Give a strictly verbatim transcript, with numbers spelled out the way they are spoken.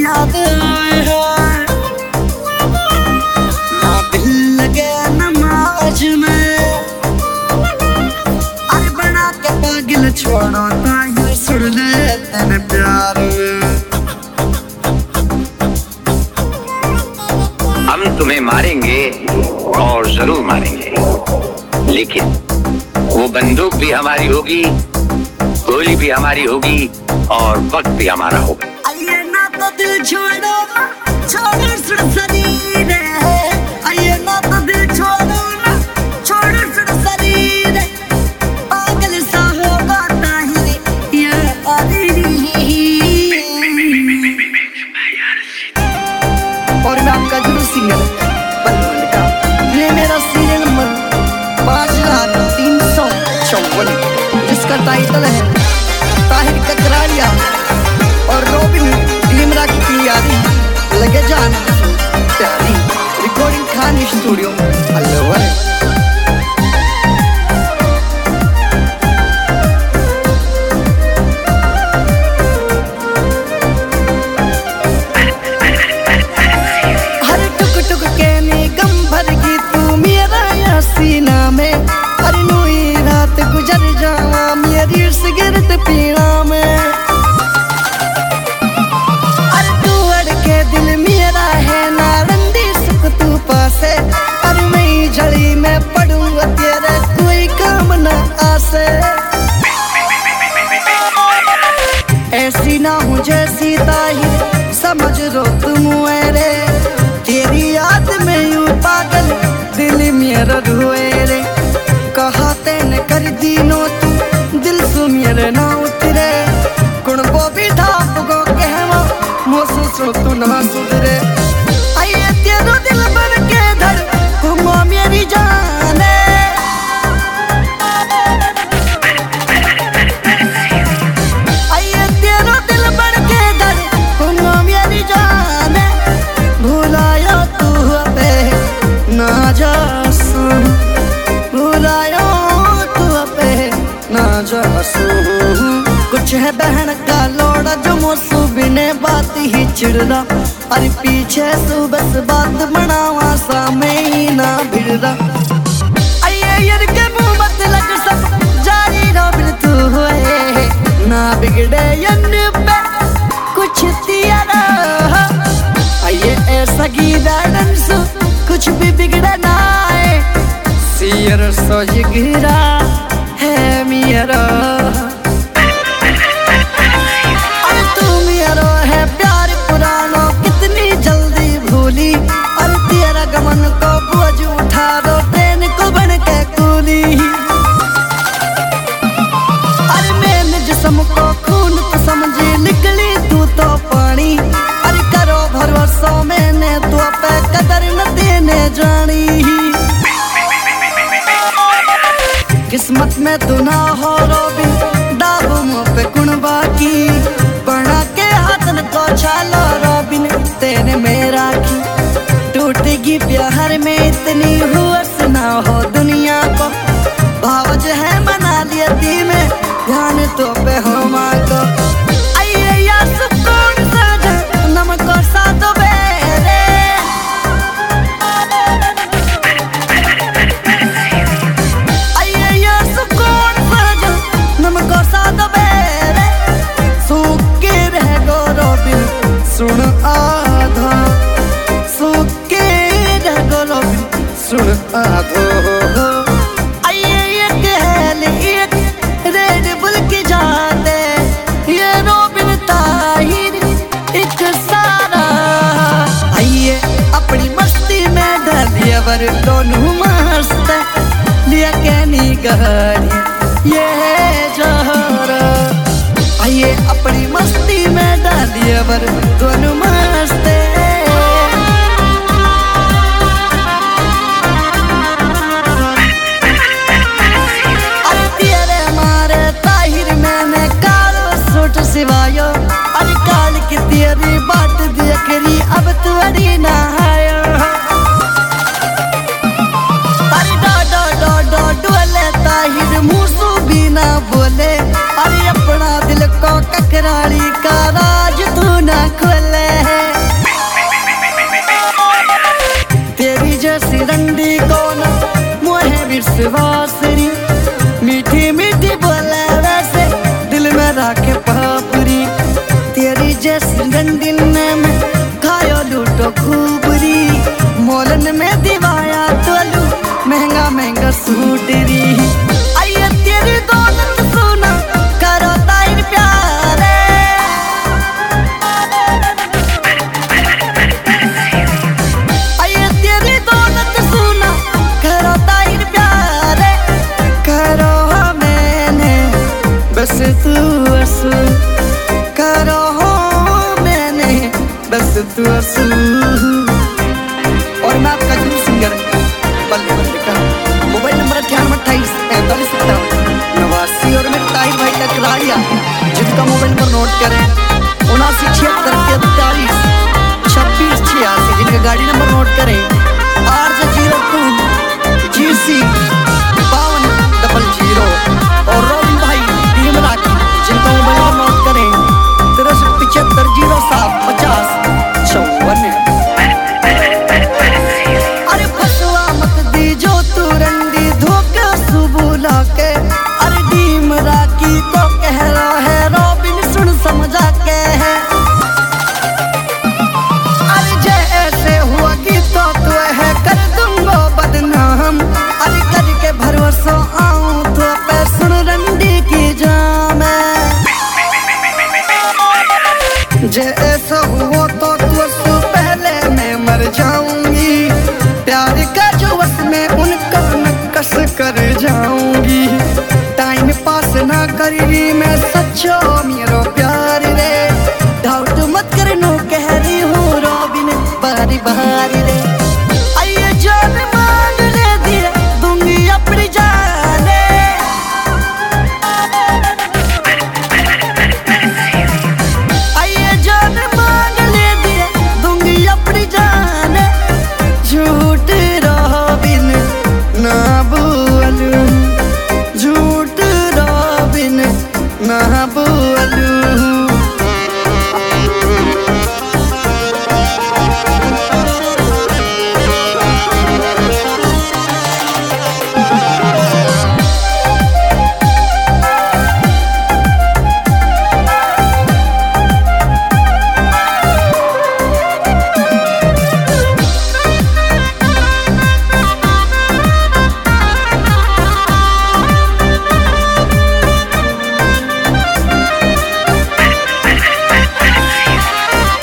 याद आए है, ना दिल लगे नमाज में, अरे बना के पागल छोड़ो ताही सुन ले तेरे प्यार में। हम तुम्हें मारेंगे और जरूर मारेंगे, लेकिन वो बंदूक भी हमारी होगी, गोली भी हमारी होगी और वक्त भी हमारा होगा। आइए ना तो दिल छोड़ो छोड़ो सुन शरीर है, आइए ना तो दिल छोड़ो ना छोड़ो सुन शरीर है, पागल सा होगा ताही ये और मैं आपका जरूर सिंगर बलवन का, ये मेरा सीरियल नंबर पाँच हजार तीन सौ चौवन, जिसका टाइटल है ताहिर ककरालिया और रॉबिन लीमरा की यारी लगे जाना प्यारी। Recording Khan studio Alwar. हर टुक टुक के निगम भर की तू मेरा या सीना में, हर नई रात गुजर जावा मेरी सिगरेट पीना में, अरे तू अड़ के दिल मेरा है नारंगी सुख तू पासे, अरे मैं झड़ी में पड़ूंगा तेरे कोई काम न आसे, ऐसी ना हूँ जैसी ताहिर समझ रो तुम रे, तेरी याद में यूं पागल दिल मेरा रोए रे, कहा तेने कर दीनो तू दिल सु मेरे ना उतरे, कुण वो भी ढाप गो कहवा मोसो सो तू ना सुधरे, आइए तेरो दिल बन के धर घुमो मेरी जाने, आइए तेरो दिल बन के धर घुमो मेरी जाने, भुलायो तू अबे ना जा सुन, भुलायो तू अबे ना जा सुन, कुछ है बहन का लोड़ा जो मोसू बिने बात ही चिड़दा, अरे पीछे सु बस बात बनावा सामे ही ना भिड़दा, आइए यार के मुंह मत लग सब जारी रो फिर तू होए ना बिगड़े यन पे कुछ तियारा, आइए ऐसा गीता डांसु कुछ भी बिगड़ा ना है, सियर सोच गिरा है मेरा, अरे तू मेरा है प्यार पुराना कितनी जल्दी भूली, अरे तेरा गमन को बोझ उठा दो ट्रेन को बन के कूली, अरे मैंने जिस्म को खून तो समझी निकली तू तो पानी, अरे करो भरोसा मैंने तो पे कदर न देने जानी, किस्मत में तू ना हो रोबिन दाबू मुँह पे कुण बाकी, बना के हाथन को छालो रोबिन तेने मेरा की, टूटेगी प्यार में इतनी हुआस ना हो दुनिया को, भावज है मना लिया दी में ध्यान तो पे हो माँ को, आइए या सुकून साझा नमक को साथ बेरे, आइए या सुकून साझा नमक को साथ बेरे, सूख के रह गो रोबिन सुन आधा, सूख के रह गो रोबिन सुन आधो, आइए एक हेल एक रेड बुल की जाते, ये रोबिन ताहिर एक सारा, आइए अपनी मस्ती में डालिए वर दोनों मस्त, लिया कहनी गहरी ये जहरा, आइए अपनी मस्ती में डालिए वर दोनों मस्त, अरे तेरे मारे ताहिर मैंने कालो सूट सिवायो, अरे काल की तेरी बात देखरी अब तू अड़ी ना आयो, अरे डो डो डो डो डोले ताहिर मुसू भी ना बोले, अरे अपना दिल को ककराली का राज तू ना खोले। चरा के पापरी तेरी जैसी रंडीन में खायो लूटो खूबरी मोलन में दिवाया तोलू महंगा महंगा सूट री आइए तेरी दौलत सुना करो ताइर प्यारे आइए तेरी दौलत सुना करो ताइर प्यारे करो मैंने बस तू असू करो मैंने बस तू असू। और मैं आपका जरूर सिंगर बल्ले बल्ले का मोबाइल नंबर अठानवे अट्ठाईस पैंतालीस सत्तावन नवासी और मेरे ताहिर भाई का खिलाड़िया जिनका मोबाइल नंबर नोट करें उनासी छिहत्तर तैतालीस छब्बीस छियासी जिनका गाड़ी नंबर नोट करें R J zero two G C बावन डबल जीरो और रोबिन भाई टीम राखी जिनका मोबाइल नंबर नोट करें तिरसठ पिछहत्तर जीरो सात पचास चौवन। अरे फसवा मत दी जो तू रंडी धोखा सुबुला के अरे टीम राखी को कह रहा है रोबिन सुन समझा के है अरे जैसे हुआ कि तो तू है कर दूंगा बदनाम अरे करके भरोसा आऊं तो पे सुन रंडी की जाम जैसा हुआ तो तू पहले मैं मर जाऊंगी प्यार का जो वस में उनका नक्कस कर जाऊंगी टाइम पास ना करी मैं सच्चो